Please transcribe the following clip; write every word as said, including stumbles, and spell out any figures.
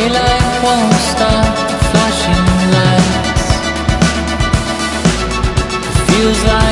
Daylight won't stop flashing lights. It feels like